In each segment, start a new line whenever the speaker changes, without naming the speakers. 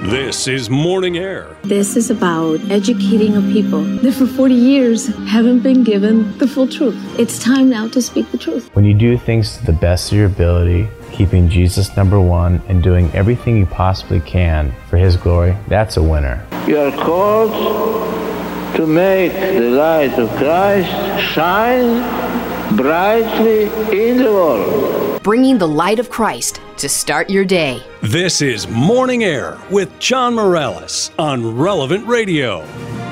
This is Morning Air.
This is about educating a people that for 40 years haven't been given the full truth. It's time now to speak the truth.
When you do things to the best of your ability, keeping Jesus number one and doing everything you possibly can for His glory, that's a winner.
You are called to make the light of Christ shine brightly in the world.
Bringing the light of Christ to start your day.
This is Morning Air with John Morales on Relevant Radio.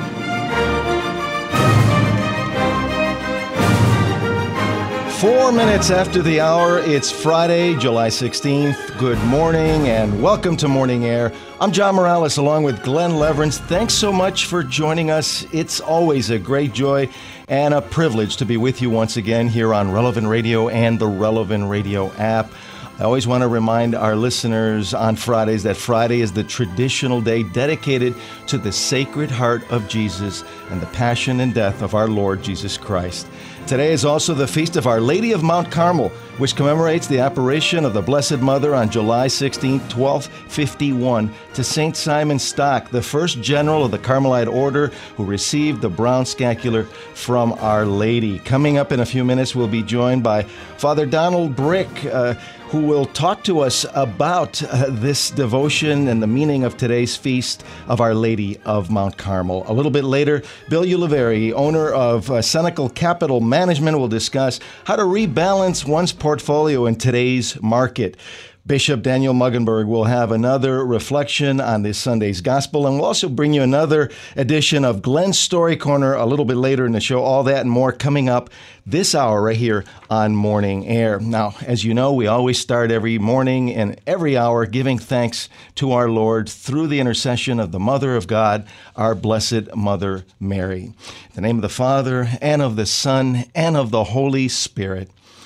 Four minutes after the hour, it's Friday, July 16th. Good morning and welcome to Morning Air. I'm John Morales along with Glenn Leverance. Thanks so much for joining us. It's always a great joy and a privilege to be with you once again here on Relevant Radio and the Relevant Radio app. I always want to remind our listeners on Fridays that Friday is the traditional day dedicated to the Sacred Heart of Jesus and the passion and death of our Lord Jesus Christ. Today is also the feast of Our Lady of Mount Carmel, which commemorates the apparition of the Blessed Mother on July 16, 1251, to St. Simon Stock, the first general of the Carmelite order who received the brown scapular from Our Lady. Coming up in a few minutes, we'll be joined by Father Donald Brick, who will talk to us about this devotion and the meaning of today's feast of Our Lady of Mount Carmel. A little bit later, Bill Ulivari, owner of Senecal Capital Management, will discuss how to rebalance one's portfolio in today's market. Bishop Daniel Muggenberg will have another reflection on this Sunday's gospel, and we'll also bring you another edition of Glenn's Story Corner a little bit later in the show. All that and more coming up this hour right here on Morning Air. Now, as you know, we always start every morning and every hour giving thanks to our Lord through the intercession of the Mother of God, our Blessed Mother Mary. In the name of the Father, and of the Son, and of the Holy Spirit.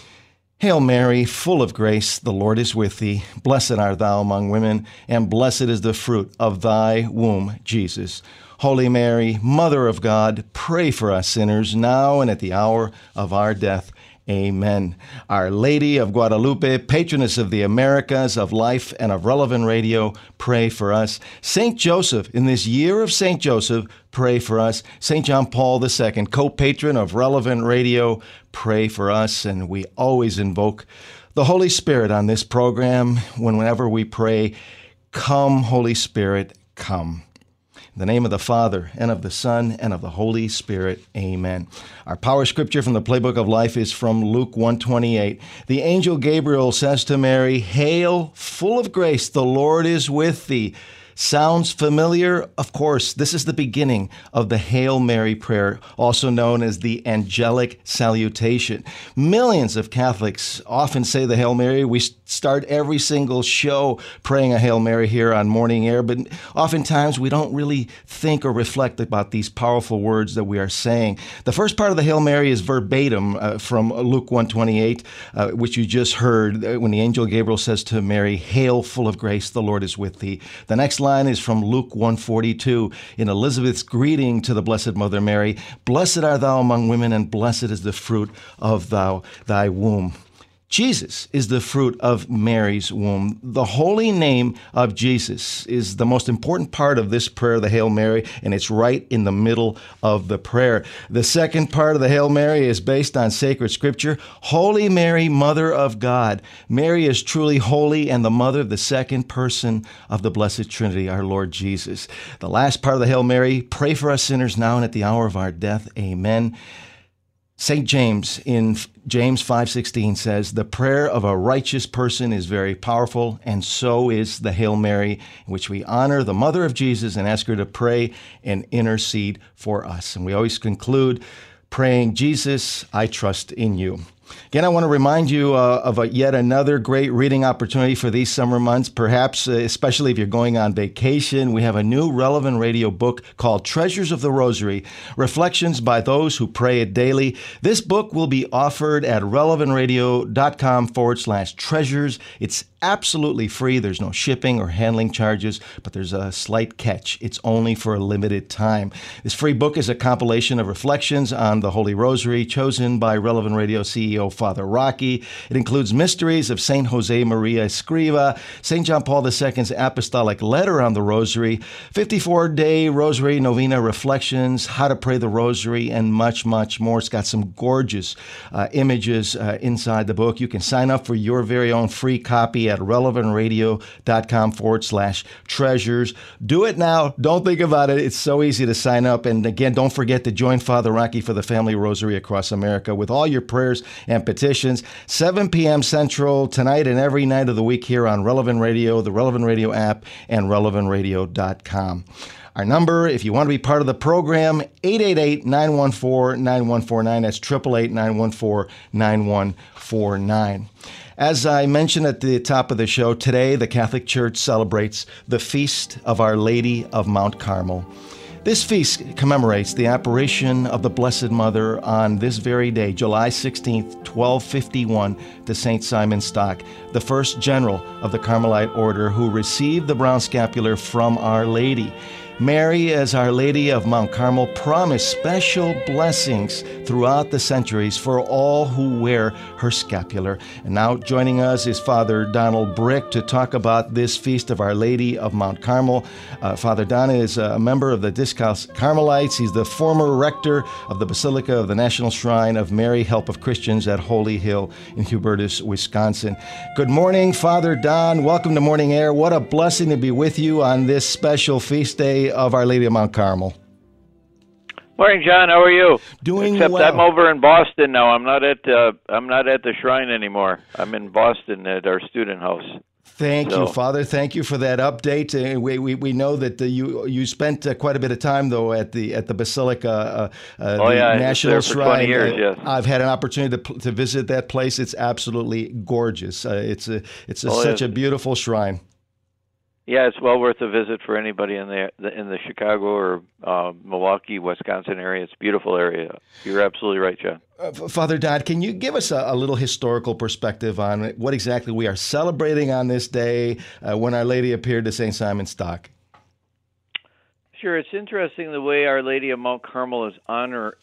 Hail Mary, full of grace, the Lord is with thee. Blessed art thou among women, and blessed is the fruit of thy womb, Jesus. Holy Mary, Mother of God, pray for us sinners, now and at the hour of our death. Amen. Our Lady of Guadalupe, patroness of the Americas, of life, and of Relevant Radio, pray for us. Saint Joseph, in this year of Saint Joseph, pray for us. Saint John Paul II, co-patron of Relevant Radio, pray for us. And we always invoke the Holy Spirit on this program whenever we pray, come, Holy Spirit, come. In the name of the Father, and of the Son, and of the Holy Spirit. Amen. Our power scripture from the Playbook of Life is from Luke 1:28. The angel Gabriel says to Mary, "Hail, full of grace, the Lord is with thee." Sounds familiar? Of course, this is the beginning of the Hail Mary prayer, also known as the angelic salutation. Millions of Catholics often say the Hail Mary. We start every single show praying a Hail Mary here on Morning Air, but oftentimes we don't really think or reflect about these powerful words that we are saying. The first part of the Hail Mary is verbatim from Luke 1:28, which you just heard when the angel Gabriel says to Mary, "Hail, full of grace, the Lord is with thee." The next line is from Luke 1:42 in Elizabeth's greeting to the Blessed Mother Mary. "Blessed art thou among women, and blessed is the fruit of thy womb." Jesus is the fruit of Mary's womb. The holy name of Jesus is the most important part of this prayer, the Hail Mary, and it's right in the middle of the prayer. The second part of the Hail Mary is based on sacred scripture. Holy Mary, Mother of God. Mary is truly holy and the mother of the second person of the Blessed Trinity, our Lord Jesus. The last part of the Hail Mary, pray for us sinners now and at the hour of our death. Amen. St. James in James 5:16 says, "The prayer of a righteous person is very powerful, and so is the Hail Mary, in which we honor the Mother of Jesus and ask her to pray and intercede for us." And we always conclude praying, "Jesus, I trust in you." Again, I want to remind you of yet another great reading opportunity for these summer months, perhaps especially if you're going on vacation. We have a new Relevant Radio book called Treasures of the Rosary, Reflections by Those Who Pray It Daily. This book will be offered at relevantradio.com/treasures. It's absolutely free. There's no shipping or handling charges, but there's a slight catch. It's only for a limited time. This free book is a compilation of reflections on the Holy Rosary chosen by Relevant Radio CEO Father Rocky. It includes mysteries of St. Jose Maria Escriva, St. John Paul II's apostolic letter on the Rosary, 54-day Rosary Novena reflections, how to pray the Rosary, and much, much more. It's got some gorgeous images inside the book. You can sign up for your very own free copy at relevantradio.com/treasures. Do it now. Don't think about it. It's so easy to sign up. And again, don't forget to join Father Rocky for the Family Rosary across America with all your prayers and petitions. 7 p.m. Central tonight and every night of the week here on Relevant Radio, the Relevant Radio app, and relevantradio.com. Our number, if you want to be part of the program, 888-914-9149. That's 888-914-9149. As I mentioned at the top of the show, today the Catholic Church celebrates the Feast of Our Lady of Mount Carmel. This feast commemorates the apparition of the Blessed Mother on this very day, July 16th, 1251, to St. Simon Stock, the first general of the Carmelite order who received the brown scapular from Our Lady. Mary, as Our Lady of Mount Carmel, promised special blessings throughout the centuries for all who wear her scapular. And now joining us is Father Donald Brick to talk about this feast of Our Lady of Mount Carmel. Father Don is a member of the Discalced Carmelites. He's the former rector of the Basilica of the National Shrine of Mary, Help of Christians at Holy Hill in Hubertus, Wisconsin. Good morning, Father Don. Welcome to Morning Air. What a blessing to be with you on this special feast day of Our Lady of Mount Carmel.
Morning, John. How are you?
Doing
Except
well.
I'm over in Boston now. I'm not at the shrine anymore. I'm in Boston at our student house.
Thank you, Father. Thank you for that update. We know that you spent quite a bit of time though at the Basilica, the National Shrine.
20 years, yes.
I've had an opportunity to visit that place. It's absolutely gorgeous. It's such a beautiful shrine.
Yeah, it's well worth a visit for anybody in the Chicago or Milwaukee, Wisconsin area. It's a beautiful area. You're absolutely right, John.
Father Dodd, can you give us a little historical perspective on what exactly we are celebrating on this day when Our Lady appeared to St. Simon Stock?
Sure. It's interesting the way Our Lady of Mount Carmel is honored.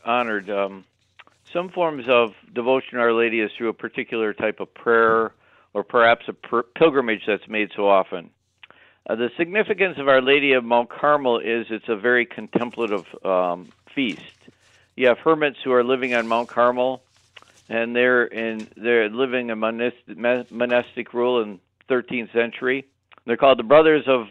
Some forms of devotion to Our Lady is through a particular type of prayer or perhaps a pilgrimage that's made so often. The significance of Our Lady of Mount Carmel is it's a very contemplative feast. You have hermits who are living on Mount Carmel, and they're living a monastic rule in 13th century. They're called the Brothers of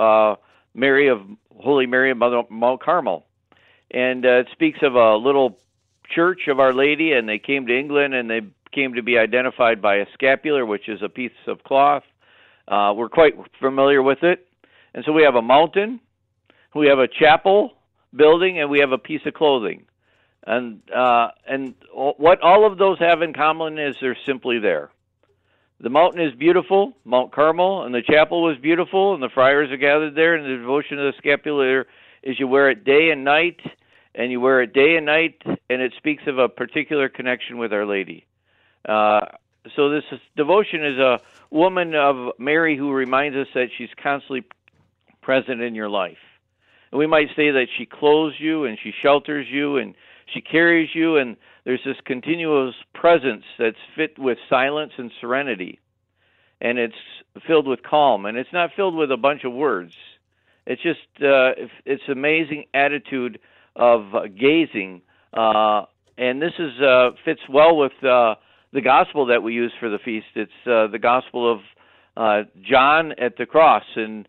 Holy Mary of Mount Carmel, and it speaks of a little church of Our Lady, and they came to England, and they came to be identified by a scapular, which is a piece of cloth. We're quite familiar with it. And so we have a mountain, we have a chapel building, and we have a piece of clothing. And what all of those have in common is they're simply there. The mountain is beautiful, Mount Carmel, and the chapel was beautiful, and the friars are gathered there, and the devotion of the scapular is you wear it day and night, and you wear it day and night, and it speaks of a particular connection with Our Lady. So this devotion is a woman of Mary who reminds us that she's constantly present in your life. And we might say that she clothes you and she shelters you and she carries you, and there's this continuous presence that's fit with silence and serenity. And it's filled with calm, and it's not filled with a bunch of words. It's just it's amazing attitude of gazing, and this is fits well with the gospel that we use for the feast. It's the gospel of John at the cross, and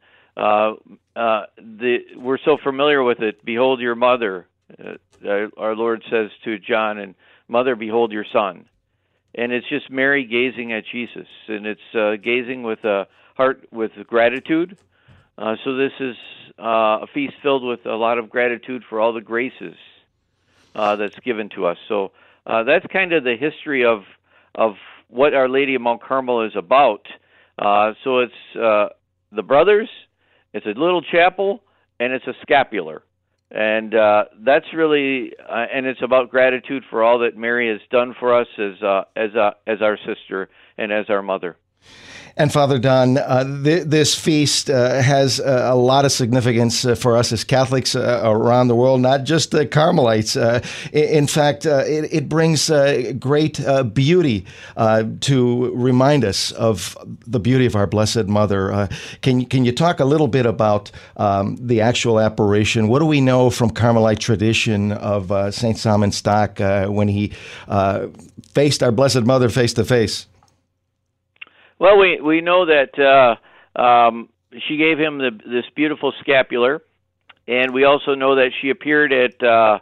we're so familiar with it. Behold your mother, our Lord says to John, and mother, behold your son. And it's just Mary gazing at Jesus, and it's gazing with a heart with gratitude. So this is a feast filled with a lot of gratitude for all the graces that's given to us. So that's kind of the history of what Our Lady of Mount Carmel is about. So it's the brothers, it's a little chapel, and it's a scapular. And that's really, and it's about gratitude for all that Mary has done for us as our sister and as our mother.
And Father Don, this feast has a lot of significance for us as Catholics around the world, not just the Carmelites. In fact, it brings great beauty to remind us of the beauty of our Blessed Mother. Can you talk a little bit about the actual apparition? What do we know from Carmelite tradition of St. Simon Stock when he faced our Blessed Mother face to face?
Well, we know that she gave him this beautiful scapular, and we also know that she appeared at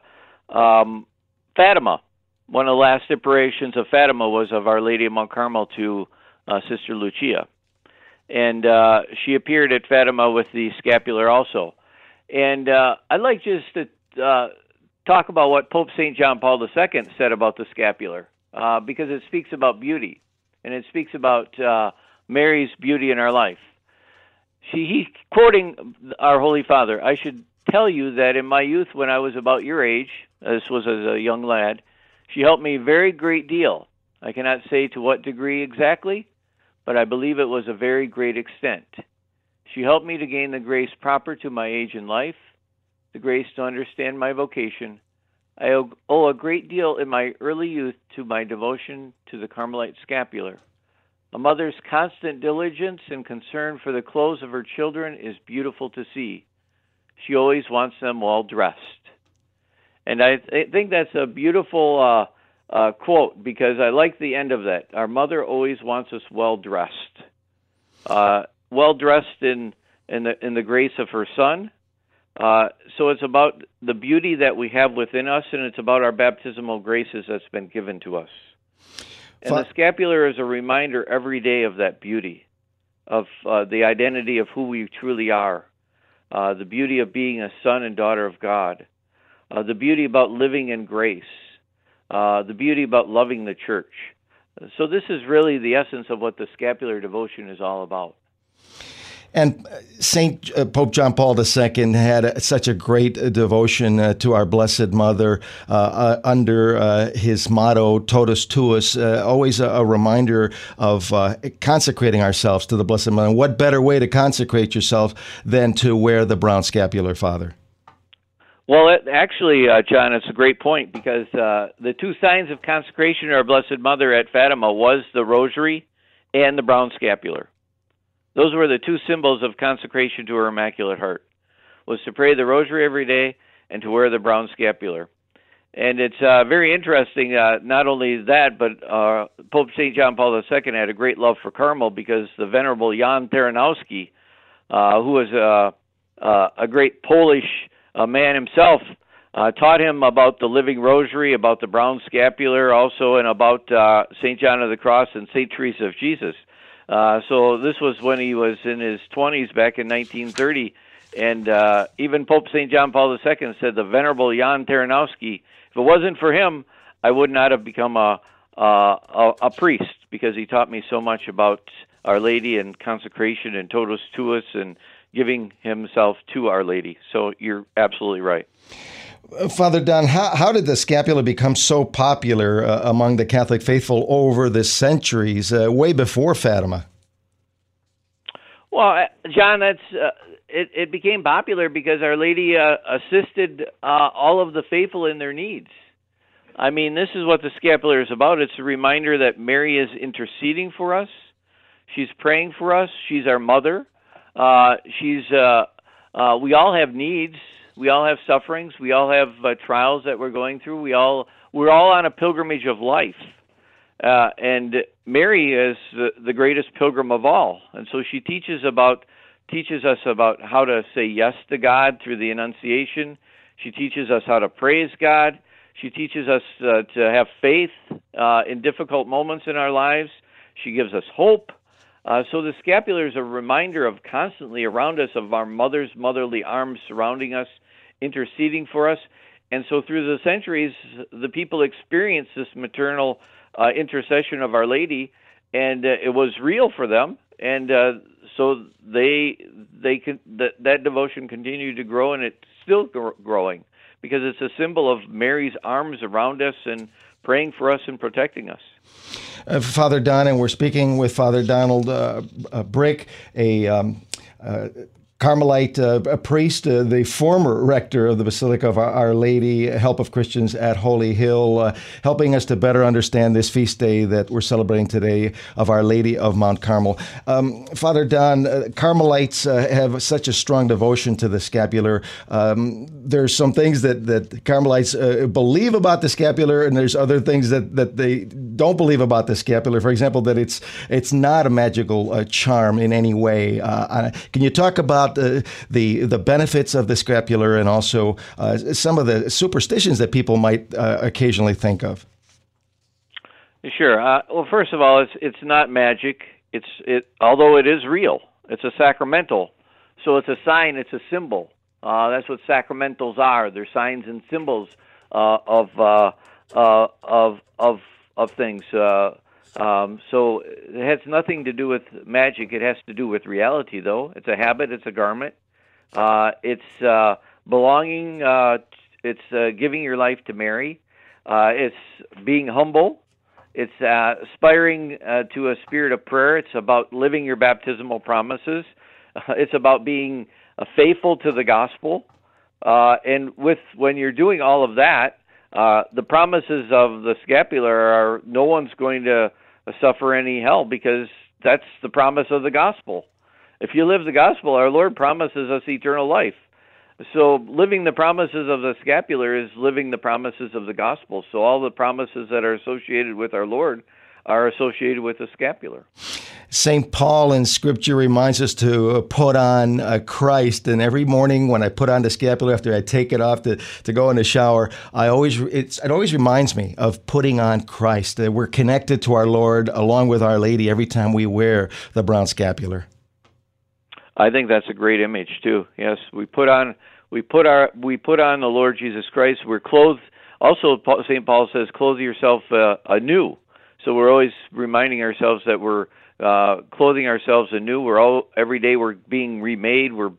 Fatima. One of the last apparitions of Fatima was of Our Lady of Mount Carmel to Sister Lucia, and she appeared at Fatima with the scapular also. And I'd like just to talk about what Pope St. John Paul II said about the scapular, because it speaks about beauty. And it speaks about Mary's beauty in our life. He's quoting our Holy Father. I should tell you that in my youth, when I was about your age, this was as a young lad, she helped me a very great deal. I cannot say to what degree exactly, but I believe it was a very great extent. She helped me to gain the grace proper to my age in life, the grace to understand my vocation. I owe a great deal in my early youth to my devotion to the Carmelite scapular. A mother's constant diligence and concern for the clothes of her children is beautiful to see. She always wants them well dressed. And I think that's a beautiful quote, because I like the end of that. Our mother always wants us well dressed. Well dressed in the grace of her Son. So it's about the beauty that we have within us, and it's about our baptismal graces that's been given to us. And the scapular is a reminder every day of that beauty, of the identity of who we truly are, the beauty of being a son and daughter of God, the beauty about living in grace, the beauty about loving the church. So this is really the essence of what the scapular devotion is all about.
And Pope John Paul II had such a great devotion to our Blessed Mother under his motto, Totus Tuus, always a reminder of consecrating ourselves to the Blessed Mother. And what better way to consecrate yourself than to wear the brown scapular, Father?
Well, actually, John, it's a great point, because the two signs of consecration to our Blessed Mother at Fatima was the rosary and the brown scapular. Those were the two symbols of consecration to her Immaculate Heart, was to pray the rosary every day and to wear the brown scapular. And it's very interesting, not only that, but Pope St. John Paul II had a great love for Carmel, because the Venerable Jan Taranowski, who was a great Polish man himself, taught him about the living rosary, about the brown scapular also, and about St. John of the Cross and St. Teresa of Jesus. So this was when he was in his 20s back in 1930, and even Pope St. John Paul II said the Venerable Jan Taranowski, if it wasn't for him, I would not have become a priest, because he taught me so much about Our Lady and consecration and Totus Tuus and giving himself to Our Lady. So you're absolutely right.
Father Don, how did the scapula become so popular among the Catholic faithful over the centuries, way before Fatima?
Well, John, it became popular because Our Lady assisted all of the faithful in their needs. I mean, this is what the scapular is about. It's a reminder that Mary is interceding for us. She's praying for us. She's our mother. We all have needs. We all have sufferings. We all have trials that we're going through. We're all on a pilgrimage of life. And Mary is the greatest pilgrim of all. And so she teaches us about how to say yes to God through the Annunciation. She teaches us how to praise God. She teaches us to have faith in difficult moments in our lives. She gives us hope. So the scapular is a reminder of constantly around us of our mother's motherly arms surrounding us, interceding for us. And so through the centuries, the people experienced this maternal intercession of Our Lady, and it was real for them. And so that devotion continued to grow, and it's still growing, because it's a symbol of Mary's arms around us and praying for us and protecting us.
Father Don, and we're speaking with Father Donald Brick, a Carmelite a priest, the former rector of the Basilica of Our Lady, Help of Christians at Holy Hill, helping us to better understand this feast day that we're celebrating today of Our Lady of Mount Carmel. Father Don, Carmelites have such a strong devotion to the scapular. There's some things that Carmelites believe about the scapular, and there's other things that they don't believe about the scapular. For example, that it's not a magical charm in any way. Can you talk about the benefits of the scapular and also some of the superstitions that people might occasionally think of?
Sure. Well, first of all, it's not magic. Although it is real. It's a sacramental, so it's a sign. It's a symbol. That's what sacramentals are. They're signs and symbols of things. So it has nothing to do with magic. It has to do with reality, though. It's a habit. It's a garment. It's belonging. It's giving your life to Mary. It's being humble. It's aspiring to a spirit of prayer. It's about living your baptismal promises. It's about being faithful to the gospel. And when you're doing all of that, the promises of the scapular are no one's going to suffer any hell, because that's the promise of the gospel. If you live the gospel, our Lord promises us eternal life. So living the promises of the scapular is living the promises of the gospel. So all the promises that are associated with our Lord are associated with the scapular.
St. Paul in Scripture reminds us to put on Christ, and every morning when I put on the scapular after I take it off to go in the shower, it always reminds me of putting on Christ. We're connected to our Lord along with Our Lady every time we wear the brown scapular.
I think that's a great image too. Yes, we put on the Lord Jesus Christ. We're clothed. Also, St. Paul says, "Clothe yourself anew." So we're always reminding ourselves that we're clothing ourselves anew. Every day we're being remade. We're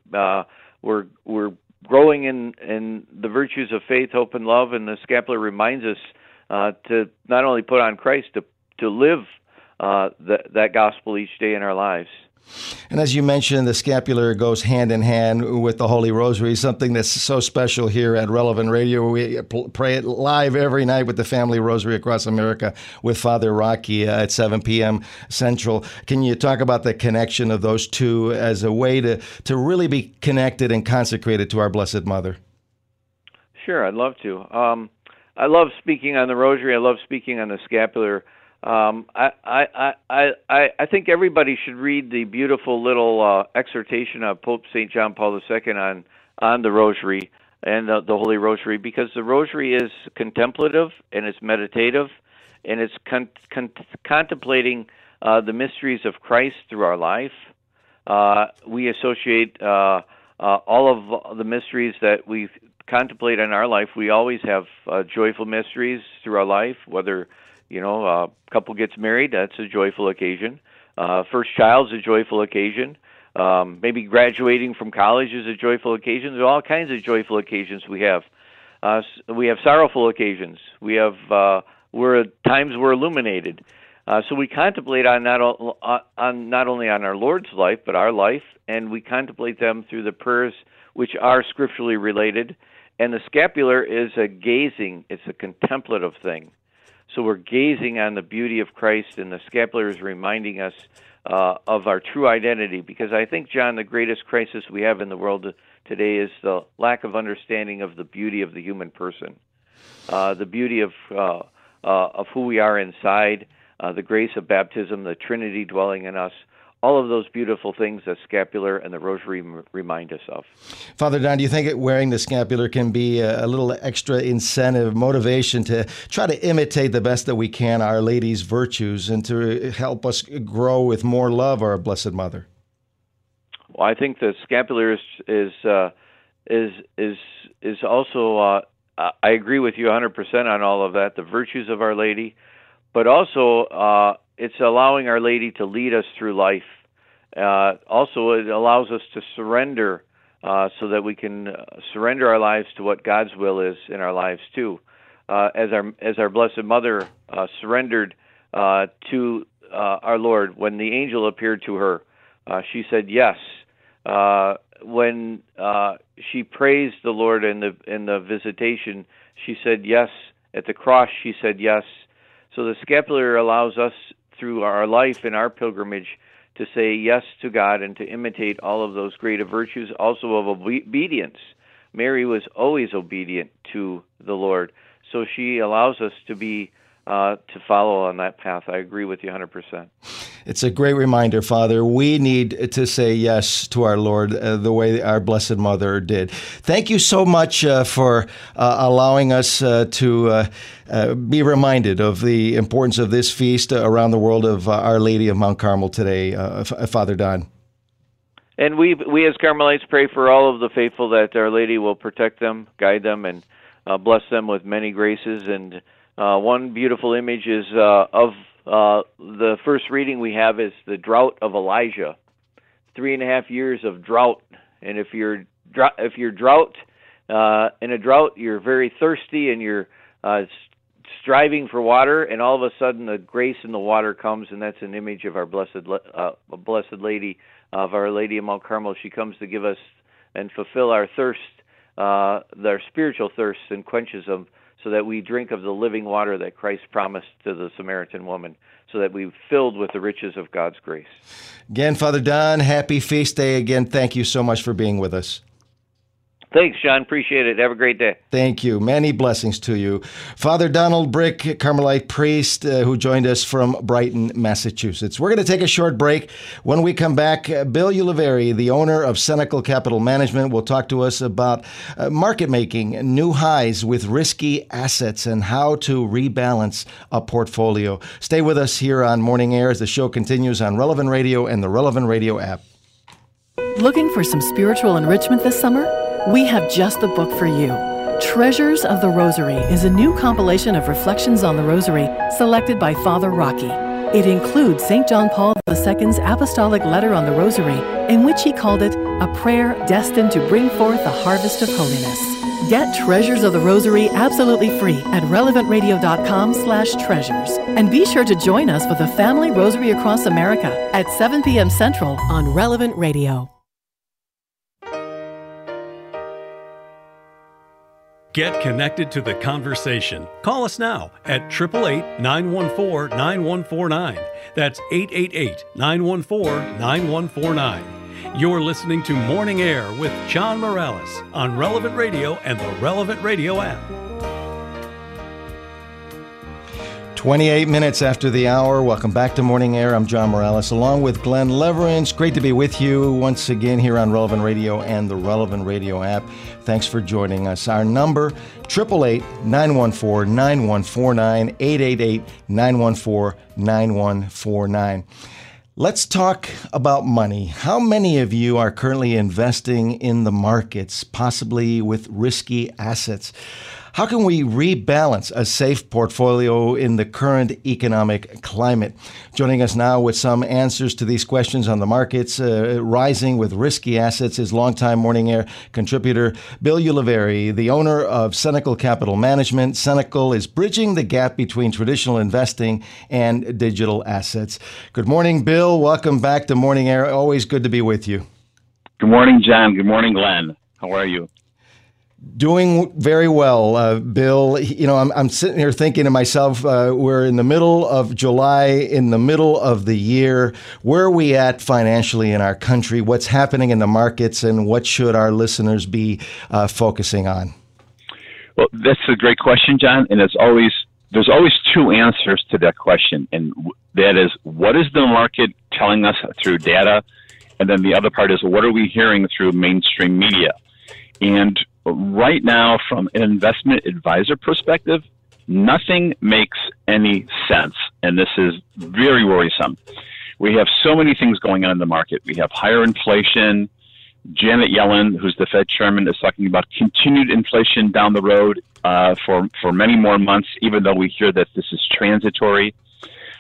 growing in the virtues of faith, hope, and love. And the scapular reminds us to not only put on Christ, to live that gospel each day in our lives.
And as you mentioned, the scapular goes hand in hand with the Holy Rosary, something that's so special here at Relevant Radio. We pray it live every night with the Family Rosary across America with Father Rocky at 7 p.m. Central. Can you talk about the connection of those two as a way to really be connected and consecrated to our Blessed Mother?
Sure, I'd love to. I love speaking on the Rosary. I love speaking on the scapular. I think everybody should read the beautiful little exhortation of Pope St. John Paul II on the Rosary and the Holy Rosary, because the Rosary is contemplative and it's meditative, and it's contemplating the mysteries of Christ through our life. We associate all of the mysteries that we contemplate in our life. We always have joyful mysteries through our life, whether a couple gets married, that's a joyful occasion. First child's a joyful occasion. Maybe graduating from college is a joyful occasion. There are all kinds of joyful occasions we have. We have sorrowful occasions. We have times we're illuminated. So we contemplate on not only on our Lord's life, but our life, and we contemplate them through the prayers which are scripturally related. And the scapular is it's a contemplative thing. So we're gazing on the beauty of Christ, and the scapular is reminding us of our true identity. Because I think, John, the greatest crisis we have in the world today is the lack of understanding of the beauty of the human person, the beauty of who we are inside, the grace of baptism, the Trinity dwelling in us. All of those beautiful things that scapular and the Rosary remind us of.
Father Don, do you think wearing the scapular can be a little extra incentive, motivation to try to imitate the best that we can Our Lady's virtues and to help us grow with more love our Blessed Mother?
Well, I think the scapular is also. I agree with you 100% on all of that. The virtues of Our Lady, but also. It's allowing Our Lady to lead us through life. Also, it allows us to surrender so that we can surrender our lives to what God's will is in our lives, too. as our Blessed Mother surrendered to our Lord, when the angel appeared to her, she said yes. When she praised the Lord in the visitation, she said yes. At the cross, she said yes. So the scapular allows us, through our life and our pilgrimage, to say yes to God and to imitate all of those greater virtues, also of obedience. Mary was always obedient to the Lord, so she allows us to be to follow on that path. I agree with you 100%.
It's a great reminder, Father. We need to say yes to our Lord the way our Blessed Mother did. Thank you so much for allowing us to be reminded of the importance of this feast around the world of Our Lady of Mount Carmel today, Father Don.
And we as Carmelites pray for all of the faithful that Our Lady will protect them, guide them, and bless them with many graces. And one beautiful image is of the first reading we have is the drought of Elijah, 3.5 years of drought. And if you're in a drought, you're very thirsty and you're striving for water, and all of a sudden the grace in the water comes, and that's an image of our Blessed Lady, of Our Lady of Mount Carmel. She comes to give us and fulfill our thirst, our spiritual thirst, and quenches them, so that we drink of the living water that Christ promised to the Samaritan woman, so that we're filled with the riches of God's grace.
Again, Father Don, happy feast day. Again, thank you so much for being with us.
Thanks, John. Appreciate it. Have a great day.
Thank you. Many blessings to you. Father Donald Brick, Carmelite priest, who joined us from Brighton, Massachusetts. We're going to take a short break. When we come back, Bill Ulivari, the owner of Cenacle Capital Management, will talk to us about market making, new highs with risky assets, and how to rebalance a portfolio. Stay with us here on Morning Air as the show continues on Relevant Radio and the Relevant Radio app.
Looking for some spiritual enrichment this summer? We have just the book for you. Treasures of the Rosary is a new compilation of reflections on the Rosary selected by Father Rocky. It includes St. John Paul II's apostolic letter on the Rosary, in which he called it a prayer destined to bring forth a harvest of holiness. Get Treasures of the Rosary absolutely free at relevantradio.com/treasures. And be sure to join us for the Family Rosary Across America at 7 p.m. Central on Relevant Radio.
Get connected to the conversation. Call us now at 888-914-9149. That's 888-914-9149. You're listening to Morning Air with John Morales on Relevant Radio and the Relevant Radio app.
28 minutes after the hour. Welcome back to Morning Air. I'm John Morales, along with Glenn Leverance. Great to be with you once again here on Relevant Radio and the Relevant Radio app. Thanks for joining us. Our number, 888-914-9149, 888-914-9149. Let's talk about money. How many of you are currently investing in the markets, possibly with risky assets? How can we rebalance a safe portfolio in the current economic climate? Joining us now with some answers to these questions on the markets rising with risky assets is longtime Morning Air contributor Bill Ulivari, the owner of Cenacle Capital Management. Cenacle is bridging the gap between traditional investing and digital assets. Good morning, Bill. Welcome back to Morning Air. Always good to be with you.
Good morning, John. Good morning, Glenn. How are you?
Doing very well, Bill. You know, I'm sitting here thinking to myself, we're in the middle of July, in the middle of the year. Where are we at financially in our country? What's happening in the markets, and what should our listeners be focusing on?
Well, that's a great question, John. And there's always two answers to that question. And that is, what is the market telling us through data? And then the other part is, what are we hearing through mainstream media? And right now, from an investment advisor perspective, nothing makes any sense, and this is very worrisome. We have so many things going on in the market. We have higher inflation. Janet Yellen, who's the Fed chairman, is talking about continued inflation down the road for many more months, even though we hear that this is transitory.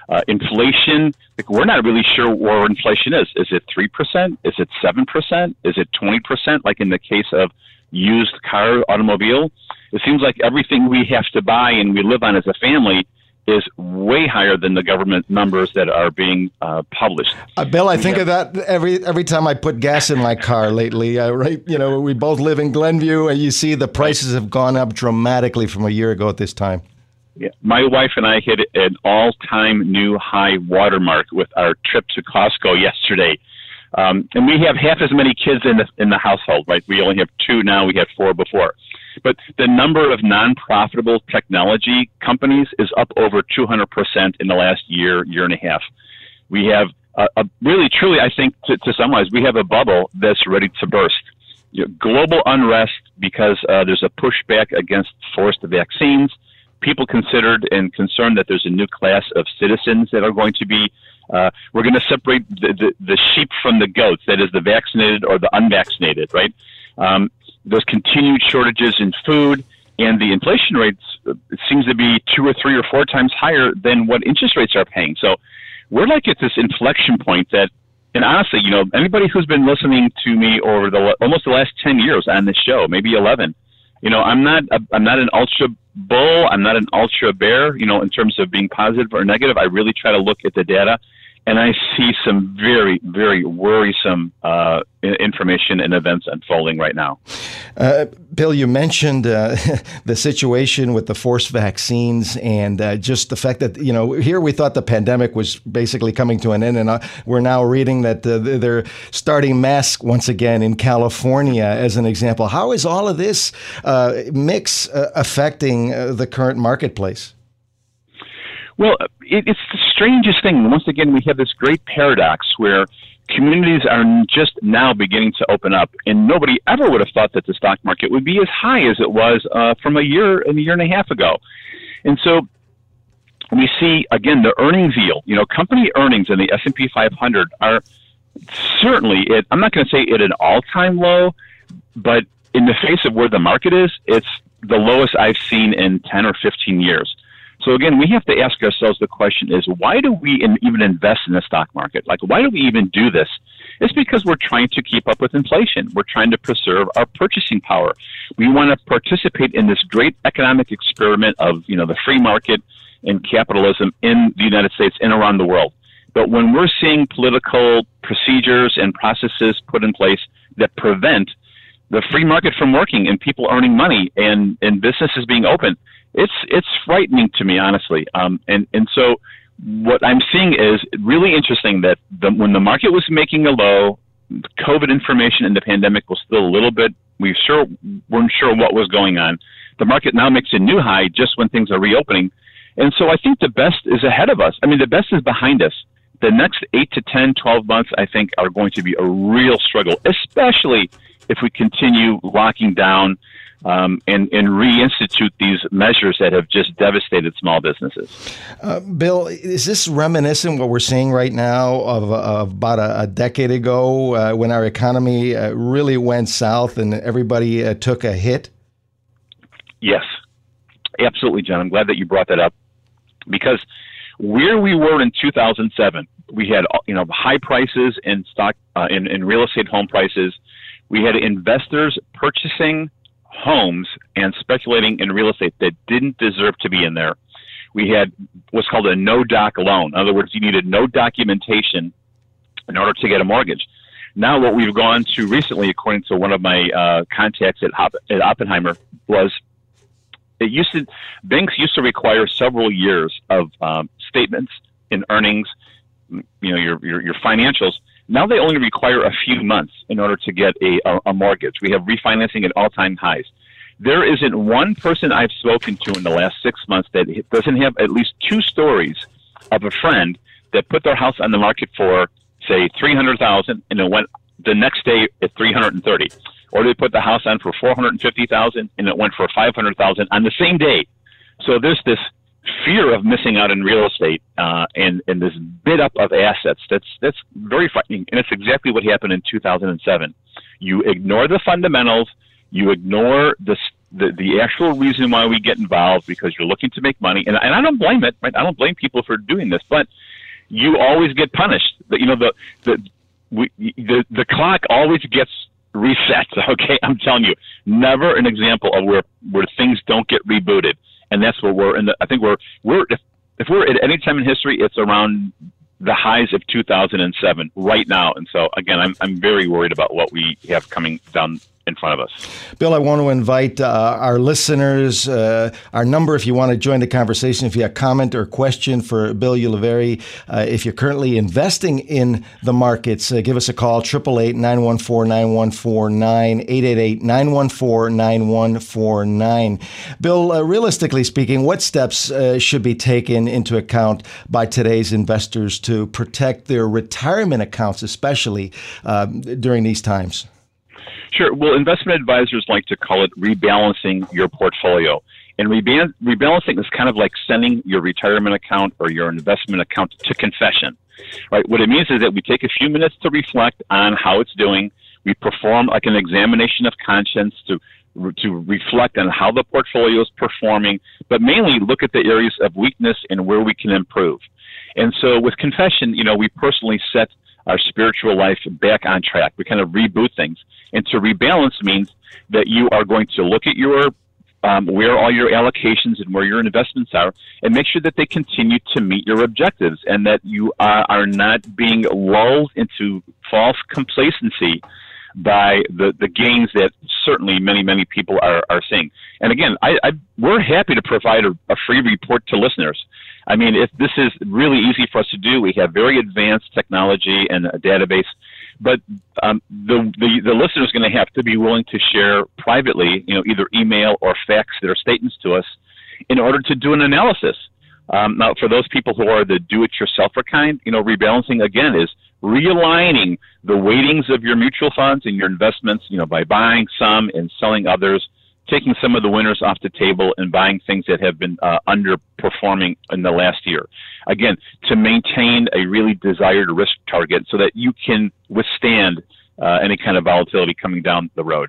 Inflation, like, we're not really sure where inflation is. Is it 3%? Is it 7%? Is it 20%? Like in the case of used car, automobile, it seems like everything we have to buy and we live on as a family is way higher than the government numbers that are being published.
Bill, I think of that every time I put gas in my car lately. Right, we both live in Glenview, and you see the prices have gone up dramatically from a year ago at this time.
Yeah. My wife and I hit an all-time new high watermark with our trip to Costco yesterday. And we have half as many kids in the household, right? We only have 2 now. We had 4 before. But the number of non-profitable technology companies is up over 200% in the last year and a half. We have really, truly, I think, to summarize, we have a bubble that's ready to burst. Global unrest because there's a pushback against forced vaccines. People considered and concerned that there's a new class of citizens that are going to be, we're going to separate the sheep from the goats, that is the vaccinated or the unvaccinated, right? There's continued shortages in food, and the inflation rates seems to be 2 or 3 or 4 times higher than what interest rates are paying. So we're like at this inflection point that, and honestly, anybody who's been listening to me over almost the last 10 years on this show, maybe 11, I'm not an ultra bull. I'm not an ultra bear, in terms of being positive or negative. I really try to look at the data, and I see some very, very worrisome information and events unfolding right now.
Bill, you mentioned the situation with the forced vaccines and just the fact that, here we thought the pandemic was basically coming to an end, and we're now reading that they're starting masks once again in California, as an example. How is all of this mix affecting the current marketplace?
Well, it's the strangest thing. Once again, we have this great paradox where communities are just now beginning to open up, and nobody ever would have thought that the stock market would be as high as it was from a year and a half ago. And so we see, again, the earnings yield. Company earnings in the S&P 500 are certainly, I'm not going to say at an all-time low, but in the face of where the market is, it's the lowest I've seen in 10 or 15 years. So again, we have to ask ourselves the question is, why do we even invest in the stock market? Like, why do we even do this? It's because we're trying to keep up with inflation. We're trying to preserve our purchasing power. We want to participate in this great economic experiment of, the free market and capitalism in the United States and around the world. But when we're seeing political procedures and processes put in place that prevent the free market from working and people earning money and businesses being open, it's frightening to me, honestly. And so what I'm seeing is really interesting that when the market was making a low, COVID information in the pandemic was still a little bit, weren't sure what was going on. The market now makes a new high just when things are reopening. And so I think the best is ahead of us. I mean, the best is behind us. The next 8 to 10, 12 months, I think, are going to be a real struggle, especially if we continue locking down and reinstitute these measures that have just devastated small businesses.
Bill, is this reminiscent what we're seeing right now of about a decade ago when our economy really went south and everybody took a hit?
Yes, absolutely, John. I'm glad that you brought that up, because where we were in 2007, we had high prices in stock in real estate home prices. We had investors purchasing homes and speculating in real estate that didn't deserve to be in there. We had what's called a no-doc loan. In other words, you needed no documentation in order to get a mortgage. Now what we've gone to recently, according to one of my contacts at Oppenheimer, was banks used to require several years of statements in earnings, your financials. Now they only require a few months in order to get a mortgage. We have refinancing at all-time highs. There isn't one person I've spoken to in the last 6 months that doesn't have at least 2 stories of a friend that put their house on the market for, say, $300,000 and it went the next day at $330,000, or they put the house on for $450,000 and it went for $500,000 on the same day. So there's this fear of missing out in real estate and this bid up of assets. That's very frightening, and it's exactly what happened in 2007. You ignore the fundamentals, you ignore the actual reason why we get involved, because you're looking to make money, and I don't blame it, right? I don't blame people for doing this, but you always get punished. The clock always gets reset. Okay, I'm telling you, never an example of where things don't get rebooted, and that's where we're in. I think we're if we're at any time in history, it's around the highs of 2007 right now. And so again, I'm very worried about what we have coming down in front of us.
Bill, I want to invite our listeners, our number if you want to join the conversation, if you have a comment or question for Bill Ulivari. If you're currently investing in the markets, give us a call, 888-914-9149, 888-914-9149. Bill, realistically speaking, what steps should be taken into account by today's investors to protect their retirement accounts, especially during these times?
Sure. Well, investment advisors like to call it rebalancing your portfolio. And rebalancing is kind of like sending your retirement account or your investment account to confession, right? What it means is that we take a few minutes to reflect on how it's doing. We perform like an examination of conscience to reflect on how the portfolio is performing, but mainly look at the areas of weakness and where we can improve. And so with confession, we personally set our spiritual life back on track. We kind of reboot things. And to rebalance means that you are going to look at your where all your allocations and where your investments are, and make sure that they continue to meet your objectives, and that you are not being lulled into false complacency by the gains that certainly many people are seeing. And again, we're happy to provide a free report to listeners. I mean, if this is really easy for us to do, we have very advanced technology and a database, but the listener is going to have to be willing to share privately, either email or fax their statements to us in order to do an analysis. Now, for those people who are the do-it-yourselfer kind, rebalancing, again, is realigning the weightings of your mutual funds and your investments, by buying some and selling others, taking some of the winners off the table and buying things that have been underperforming in the last year. Again, to maintain a really desired risk target so that you can withstand any kind of volatility coming down the road.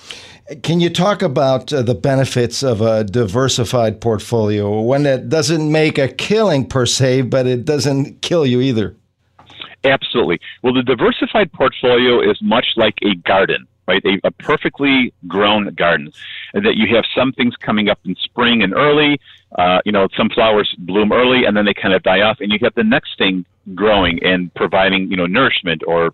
Can you talk about the benefits of a diversified portfolio, one that doesn't make a killing per se, but it doesn't kill you either?
Absolutely. Well, the diversified portfolio is much like a garden, right? A perfectly grown garden, and that you have some things coming up in spring and early, some flowers bloom early and then they kind of die off, and you have the next thing growing and providing, nourishment or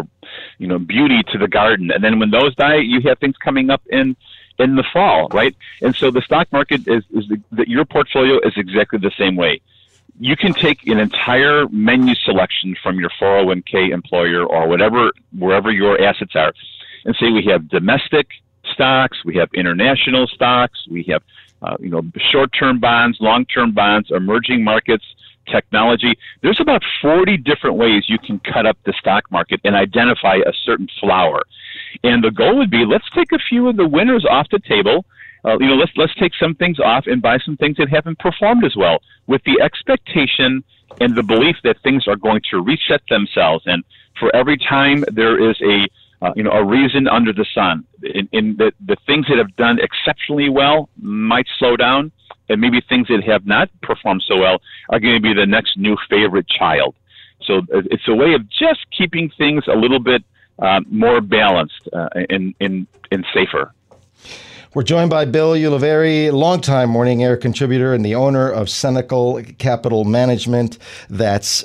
beauty to the garden. And then when those die, you have things coming up in the fall, right? And so the stock market your portfolio is exactly the same way. You can take an entire menu selection from your 401k employer or wherever your assets are, and say we have domestic stocks, we have international stocks, we have short-term bonds, long-term bonds, emerging markets, technology. There's about 40 different ways you can cut up the stock market and identify a certain flower. And the goal would be, let's take a few of the winners off the table. Let's take some things off and buy some things that haven't performed as well, with the expectation and the belief that things are going to reset themselves. And for every time there is a reason under the sun, in the things that have done exceptionally well might slow down, and maybe things that have not performed so well are going to be the next new favorite child. So it's a way of just keeping things a little bit more balanced and safer.
We're joined by Bill Ulivari, longtime Morning Air contributor and the owner of Senecal Capital Management. That's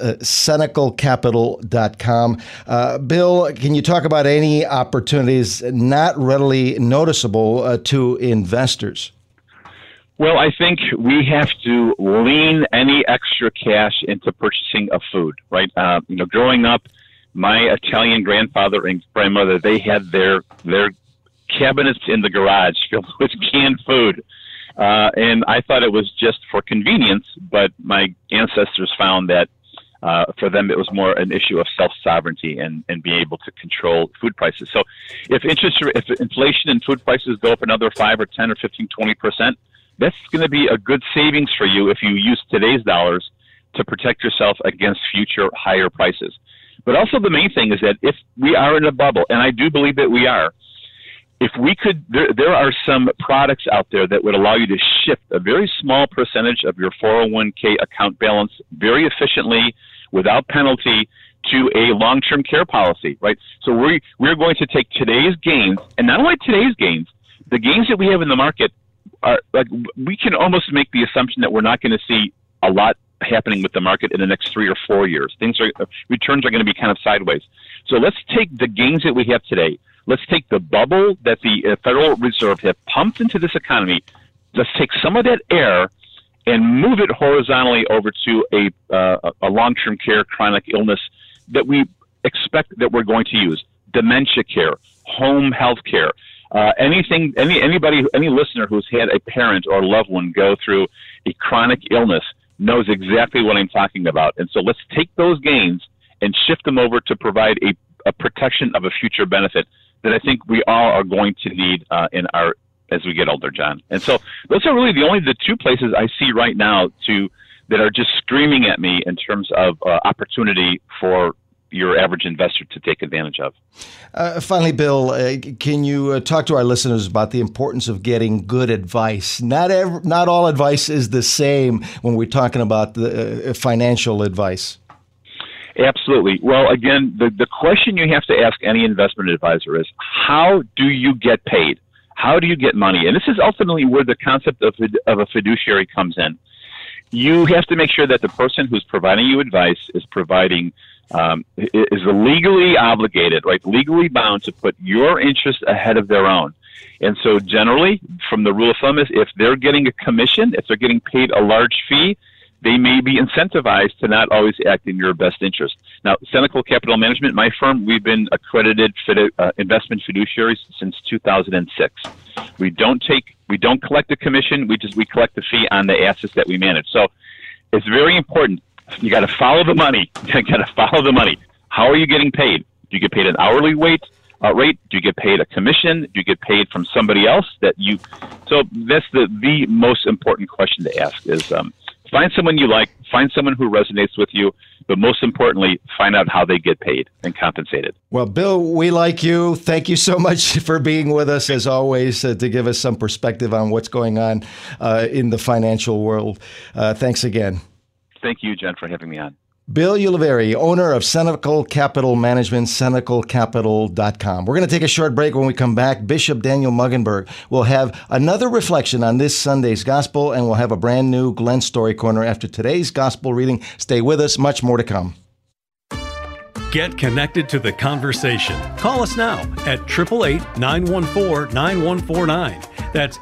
senecalcapital.com. Bill, can you talk about any opportunities not readily noticeable to investors?
Well, I think we have to lean any extra cash into purchasing of food, right? Growing up, my Italian grandfather and grandmother, they had their cabinets in the garage filled with canned food. And I thought it was just for convenience, but my ancestors found that for them it was more an issue of self-sovereignty and being able to control food prices. So if inflation and food prices go up another 5 or 10 or 15, 20%, that's going to be a good savings for you if you use today's dollars to protect yourself against future higher prices. But also the main thing is that if we are in a bubble, and I do believe that we are, if we could, there are some products out there that would allow you to shift a very small percentage of your 401k account balance very efficiently without penalty to a long-term care policy, right? So we're going to take today's gains, and not only today's gains, the gains that we have in the market are like, we can almost make the assumption that we're not going to see a lot happening with the market in the next 3 or 4 years. Returns are going to be kind of sideways. So let's take the gains that we have today. Let's take the bubble that the Federal Reserve have pumped into this economy. Let's take some of that air and move it horizontally over to a long-term care chronic illness that we expect that we're going to use. Dementia care, home health care, any listener who's had a parent or loved one go through a chronic illness knows exactly what I'm talking about. And so let's take those gains and shift them over to provide a protection of a future benefit that I think we all are going to need as we get older, John. And so those are really the two places I see right now that are just screaming at me in terms of opportunity for your average investor to take advantage of.
Finally, Bill, can you talk to our listeners about the importance of getting good advice? Not all advice is the same when we're talking about the financial advice.
Absolutely. Well, again, the question you have to ask any investment advisor is, how do you get paid? How do you get money? And this is ultimately where the concept of a fiduciary comes in. You have to make sure that the person who's providing you advice is legally obligated, right? Legally bound to put your interest ahead of their own. And so generally, from the rule of thumb is if they're getting a commission, if they're getting paid a large fee, they may be incentivized to not always act in your best interest. Now, Senecal Capital Management, my firm, we've been accredited investment fiduciaries since 2006. We don't collect a commission. We collect the fee on the assets that we manage. So it's very important. You got to follow the money. How are you getting paid? Do you get paid an hourly rate? Do you get paid a commission? Do you get paid from somebody else So that's the most important question to ask is, find someone you like, find someone who resonates with you, but most importantly, find out how they get paid and compensated.
Well, Bill, we like you. Thank you so much for being with us, as always, to give us some perspective on what's going on in the financial world. Thanks again.
Thank you, Jen, for having me on.
Bill Ulivari, owner of Senecal Capital Management, senecalcapital.com. We're going to take a short break. When we come back, Bishop Daniel Muggenberg will have another reflection on this Sunday's gospel, and we'll have a brand new Glenn Story Corner after today's gospel reading. Stay with us. Much more to come.
Get connected to the conversation. Call us now at 888-914-9149. That's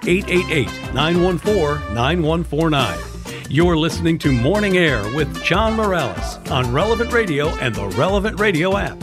888-914-9149. You're listening to Morning Air with John Morales on Relevant Radio and the Relevant Radio app.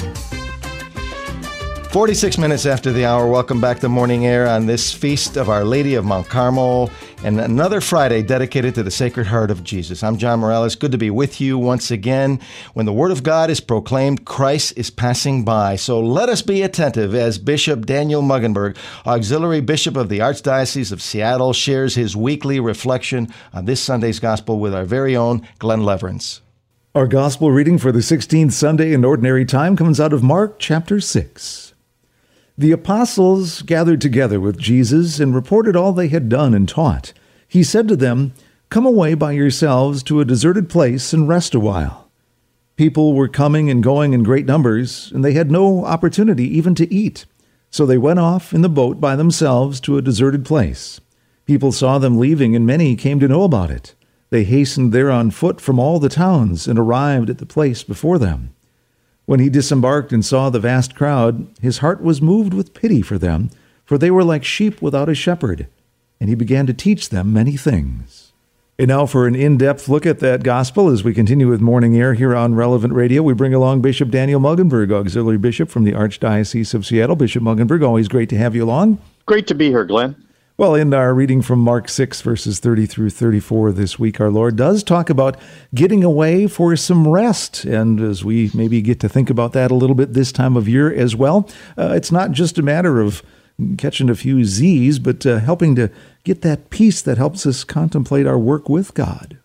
46 minutes after the hour, welcome back to Morning Air on this feast of Our Lady of Mount Carmel and another Friday dedicated to the Sacred Heart of Jesus. I'm John Morales. Good to be with you once again. When the Word of God is proclaimed, Christ is passing by. So let us be attentive as Bishop Daniel Muggenberg, Auxiliary Bishop of the Archdiocese of Seattle, shares his weekly reflection on this Sunday's Gospel with our very own Glenn Leverance.
Our Gospel reading for the 16th Sunday in Ordinary Time comes out of Mark chapter 6. The apostles gathered together with Jesus and reported all they had done and taught. He said to them, "Come away by yourselves to a deserted place and rest a while." People were coming and going in great numbers, and they had no opportunity even to eat. So they went off in the boat by themselves to a deserted place. People saw them leaving, and many came to know about it. They hastened there on foot from all the towns and arrived at the place before them. When he disembarked and saw the vast crowd, his heart was moved with pity for them, for they were like sheep without a shepherd, and he began to teach them many things. And now for an in-depth look at that gospel as we continue with Morning Air here on Relevant Radio, we bring along Bishop Daniel Muggenberg, Auxiliary Bishop from the Archdiocese of Seattle. Bishop Muggenberg, always great to have you along.
Great to be here, Glenn.
Well, in our reading from Mark 6, verses 30 through 34 this week, our Lord does talk about getting away for some rest. And as we maybe get to think about that a little bit this time of year as well, it's not just a matter of catching a few Z's, but helping to get that peace that helps us contemplate our work with God.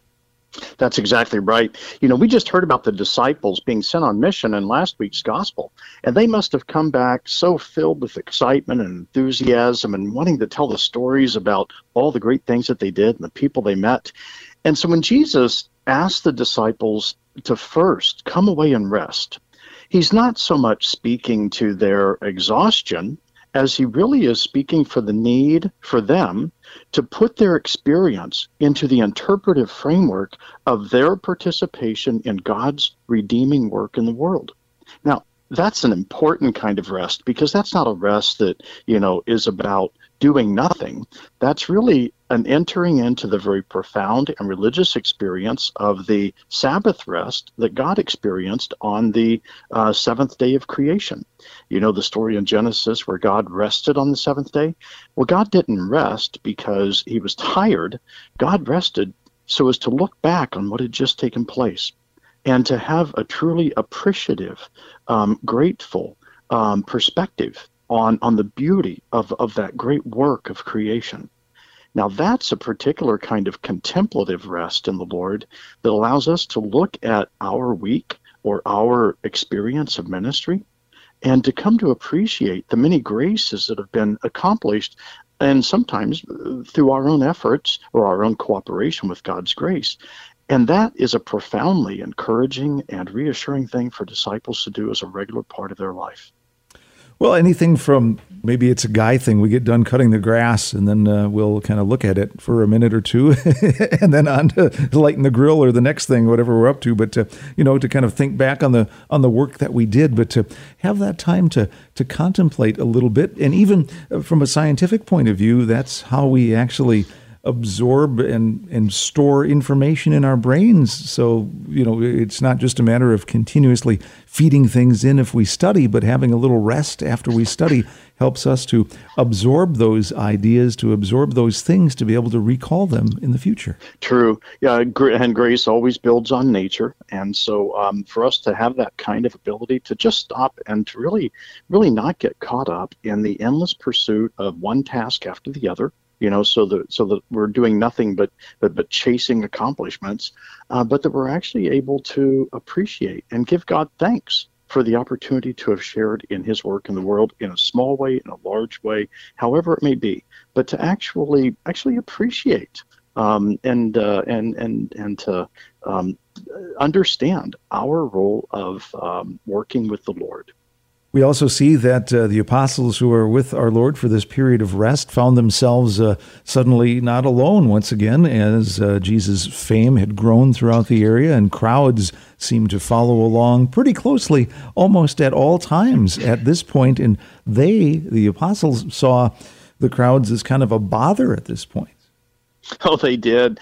That's exactly right. You know, we just heard about the disciples being sent on mission in last week's gospel, and they must have come back so filled with excitement and enthusiasm and wanting to tell the stories about all the great things that they did and the people they met. And so when Jesus asked the disciples to first come away and rest, he's not so much speaking to their exhaustion as he really is speaking for the need for them to put their experience into the interpretive framework of their participation in God's redeeming work in the world. Now, that's an important kind of rest, because that's not a rest that, you know, is about doing nothing. That's really an entering into the very profound and religious experience of the Sabbath rest that God experienced on the seventh day of creation. You know the story in Genesis where God rested on the seventh day? Well, God didn't rest because he was tired. God rested so as to look back on what had just taken place and to have a truly appreciative, grateful perspective on the beauty of that great work of creation. Now, that's a particular kind of contemplative rest in the Lord that allows us to look at our week or our experience of ministry and to come to appreciate the many graces that have been accomplished, and sometimes through our own efforts or our own cooperation with God's grace. And that is a profoundly encouraging and reassuring thing for disciples to do as a regular part of their life.
Well, anything from maybe it's a guy thing. We get done cutting the grass, and then we'll kind of look at it for a minute or two, and then on to lighting the grill or the next thing, whatever we're up to. But to kind of think back on the work that we did, but to have that time to contemplate a little bit, and even from a scientific point of view, that's how we actually absorb and store information in our brains. So, it's not just a matter of continuously feeding things in if we study, but having a little rest after we study helps us to absorb those ideas, to absorb those things, to be able to recall them in the future.
True. Yeah, and grace always builds on nature. And so for us to have that kind of ability to just stop and to really, really not get caught up in the endless pursuit of one task after the other, so that we're doing nothing but chasing accomplishments, but that we're actually able to appreciate and give God thanks for the opportunity to have shared in his work in the world in a small way, in a large way, however it may be, but to actually appreciate and to understand our role of working with the Lord.
We also see that the apostles who were with our Lord for this period of rest found themselves suddenly not alone once again, as Jesus' fame had grown throughout the area, and crowds seemed to follow along pretty closely almost at all times at this point. And the apostles, saw the crowds as kind of a bother at this point.
Oh, they did.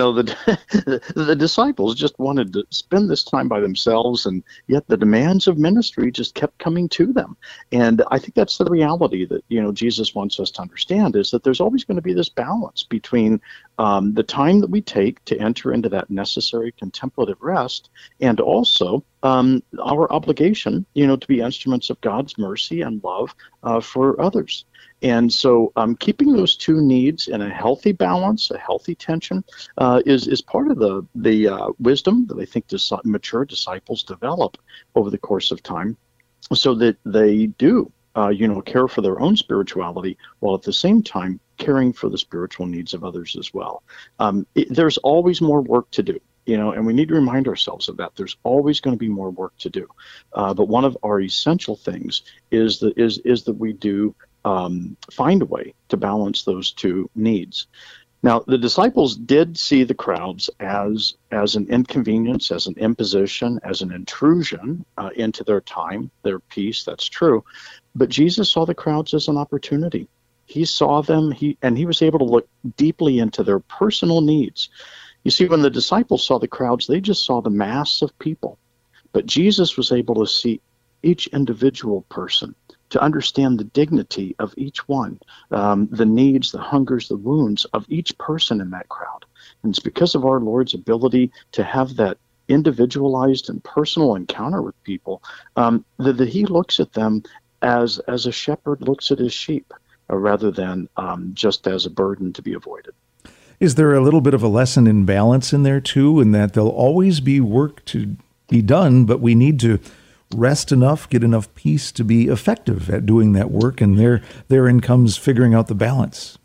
The disciples just wanted to spend this time by themselves, and yet the demands of ministry just kept coming to them. And I think that's the reality that, Jesus wants us to understand, is that there's always going to be this balance between the time that we take to enter into that necessary contemplative rest and also our obligation, to be instruments of God's mercy and love for others. And so keeping those two needs in a healthy balance, a healthy tension, is part of the wisdom that I think mature disciples develop over the course of time, so that they do, care for their own spirituality while at the same time caring for the spiritual needs of others as well. There's always more work to do. And we need to remind ourselves of that. There's always going to be more work to do. But one of our essential things is that we do find a way to balance those two needs. Now, the disciples did see the crowds as an inconvenience, as an imposition, as an intrusion into their time, their peace. That's true. But Jesus saw the crowds as an opportunity. He saw them, and he was able to look deeply into their personal needs. You see, when the disciples saw the crowds, they just saw the mass of people. But Jesus was able to see each individual person, to understand the dignity of each one, the needs, the hungers, the wounds of each person in that crowd. And it's because of our Lord's ability to have that individualized and personal encounter with people that he looks at them as a shepherd looks at his sheep, rather than just as a burden to be avoided.
Is there a little bit of a lesson in balance in there too, in that there'll always be work to be done, but we need to rest enough, get enough peace to be effective at doing that work, and therein comes figuring out the balance.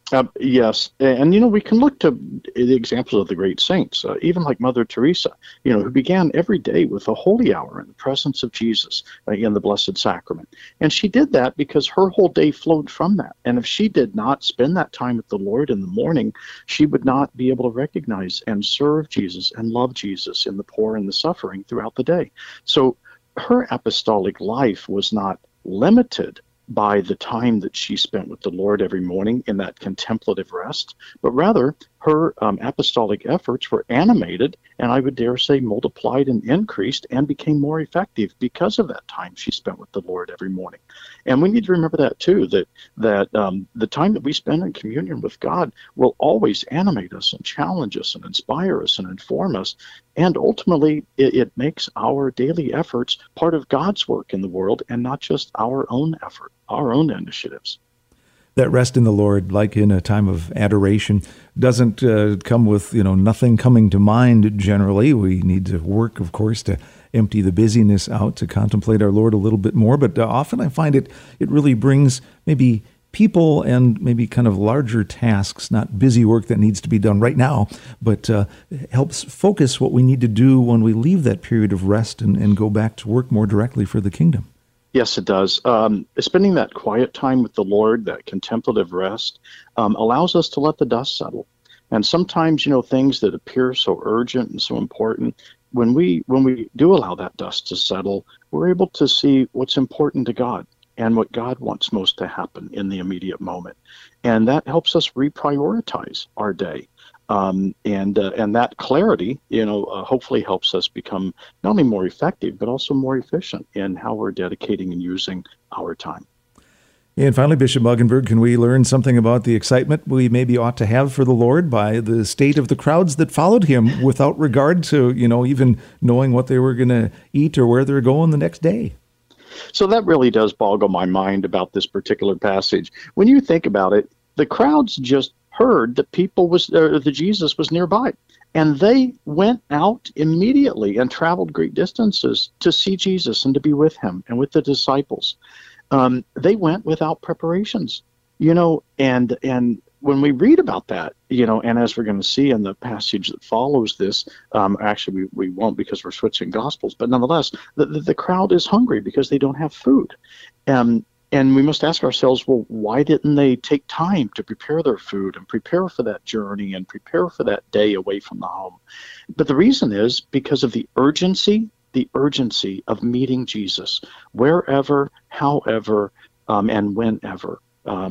Yes, and we can look to the examples of the great saints, even like Mother Teresa, who began every day with a holy hour in the presence of Jesus in the Blessed Sacrament. And she did that because her whole day flowed from that. And if she did not spend that time with the Lord in the morning, she would not be able to recognize and serve Jesus and love Jesus in the poor and the suffering throughout the day. So her apostolic life was not limited by the time that she spent with the Lord every morning in that contemplative rest, but rather her apostolic efforts were animated, and I would dare say multiplied and increased and became more effective because of that time she spent with the Lord every morning. And we need to remember that too, that the time that we spend in communion with God will always animate us and challenge us and inspire us and inform us. And ultimately, it makes our daily efforts part of God's work in the world and not just our own effort, our own initiatives.
That rest in the Lord, like in a time of adoration, doesn't come with, nothing coming to mind generally. We need to work, of course, to empty the busyness out, to contemplate our Lord a little bit more. But often I find it really brings maybe people and maybe kind of larger tasks, not busy work that needs to be done right now, but helps focus what we need to do when we leave that period of rest and go back to work more directly for the kingdom.
Yes, it does. Spending that quiet time with the Lord, that contemplative rest, allows us to let the dust settle. And sometimes, things that appear so urgent and so important, when we do allow that dust to settle, we're able to see what's important to God and what God wants most to happen in the immediate moment. And that helps us reprioritize our day. And that clarity, hopefully helps us become not only more effective, but also more efficient in how we're dedicating and using our time.
And finally, Bishop Muggenberg, can we learn something about the excitement we maybe ought to have for the Lord by the state of the crowds that followed him without regard to, even knowing what they were going to eat or where they're going the next day?
So that really does boggle my mind about this particular passage. When you think about it, the crowds just heard that that Jesus was nearby, and they went out immediately and traveled great distances to see Jesus and to be with him and with the disciples. They went without preparations, and when we read about that, and as we're going to see in the passage that follows this, actually we won't because we're switching gospels, but nonetheless, the crowd is hungry because they don't have food. And we must ask ourselves, well, why didn't they take time to prepare their food and prepare for that journey and prepare for that day away from the home? But the reason is because of the urgency of meeting Jesus, wherever, however, and whenever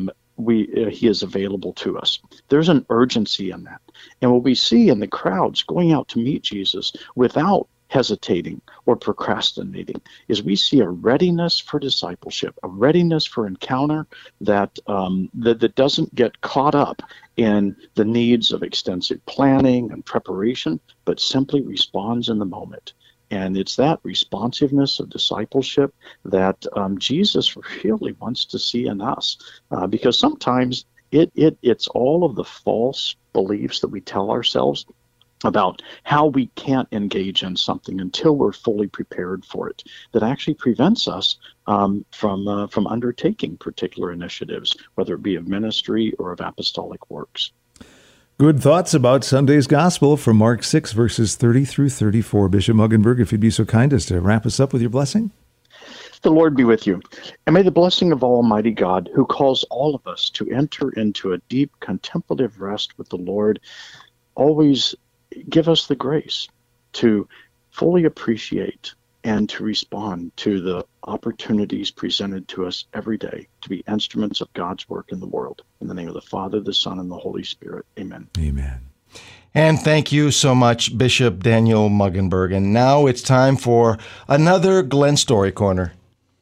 he is available to us. There's an urgency in that. And what we see in the crowds going out to meet Jesus without hesitating or procrastinating is we see a readiness for discipleship, a readiness for encounter that doesn't get caught up in the needs of extensive planning and preparation, but simply responds in the moment. And it's that responsiveness of discipleship that Jesus really wants to see in us, because sometimes it's all of the false beliefs that we tell ourselves about how we can't engage in something until we're fully prepared for it that actually prevents us from undertaking particular initiatives, whether it be of ministry or of apostolic works.
Good thoughts about Sunday's Gospel from Mark 6, verses 30 through 34. Bishop Muggenberg, if you'd be so kind as to wrap us up with your blessing.
The Lord be with you, and may the blessing of Almighty God, who calls all of us to enter into a deep contemplative rest with the Lord, always give us the grace to fully appreciate and to respond to the opportunities presented to us every day to be instruments of God's work in the world. In the name of the Father, the Son, and the Holy Spirit. Amen.
Amen.
And thank you so much, Bishop Daniel Muggenberg. And now it's time for another Glenn Story Corner.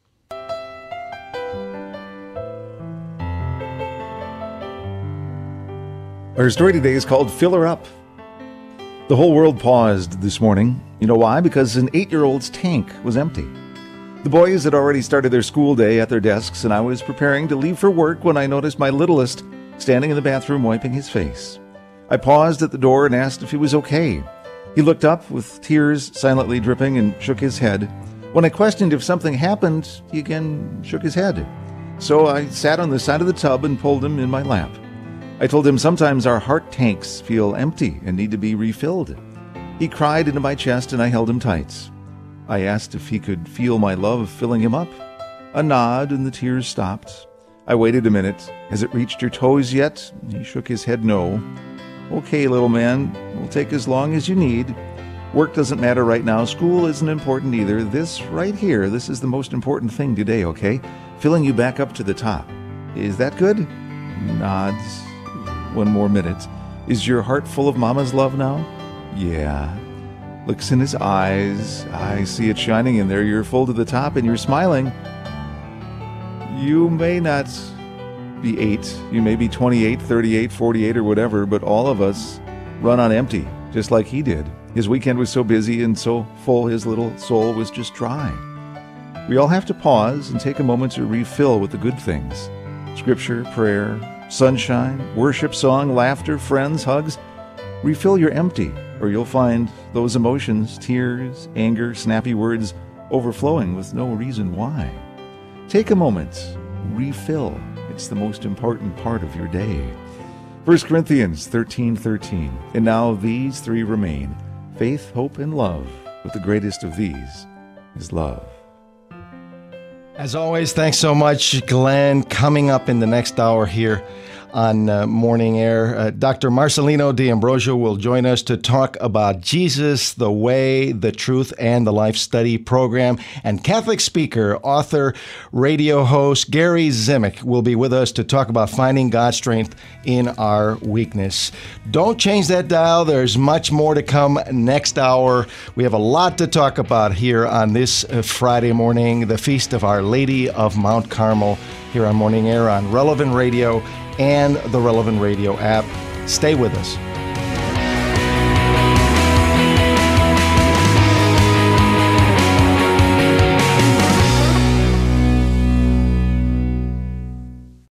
Our story today is called Fill Her Up. The whole world paused this morning. You know why? Because an 8-year-old's tank was empty. The boys had already started their school day at their desks, and I was preparing to leave for work when I noticed my littlest standing in the bathroom wiping his face. I paused at the door and asked if he was okay. He looked up with tears silently dripping and shook his head. When I questioned if something happened, he again shook his head. So I sat on the side of the tub and pulled him in my lap. I told him sometimes our heart tanks feel empty and need to be refilled. He cried into my chest and I held him tight. I asked if he could feel my love filling him up. A nod and the tears stopped. I waited a minute. Has it reached your toes yet? He shook his head no. Okay, little man, it'll take as long as you need. Work doesn't matter right now. School isn't important either. This right here, this is the most important thing today, okay? Filling you back up to the top. Is that good? Nods. One more minute. Is your heart full of Mama's love now? Yeah. Looks in his eyes. I see it shining in there. You're full to the top and you're smiling. You may not be 8. You may be 28, 38, 48 or whatever, but all of us run on empty, just like he did. His weekend was so busy and so full his little soul was just dry. We all have to pause and take a moment to refill with the good things. Scripture, prayer, sunshine, worship, song, laughter, friends, hugs. Refill your empty, or you'll find those emotions, tears, anger, snappy words, overflowing with no reason why. Take a moment, refill. It's the most important part of your day. 1 Corinthians 13:13. And now these three remain: faith, hope, and love. But the greatest of these is love.
As always, thanks so much, Glenn. Coming up in the next hour here on Morning Air, Dr. Marcelino D'Ambrosio will join us to talk about Jesus, the Way, the Truth, and the Life Study Program. And Catholic speaker, author, radio host Gary Zimak will be with us to talk about finding God's strength in our weakness. Don't change that dial. There's much more to come next hour. We have a lot to talk about here on this Friday morning, the Feast of Our Lady of Mount Carmel, here on Morning Air on Relevant Radio and the Relevant Radio app. Stay with us.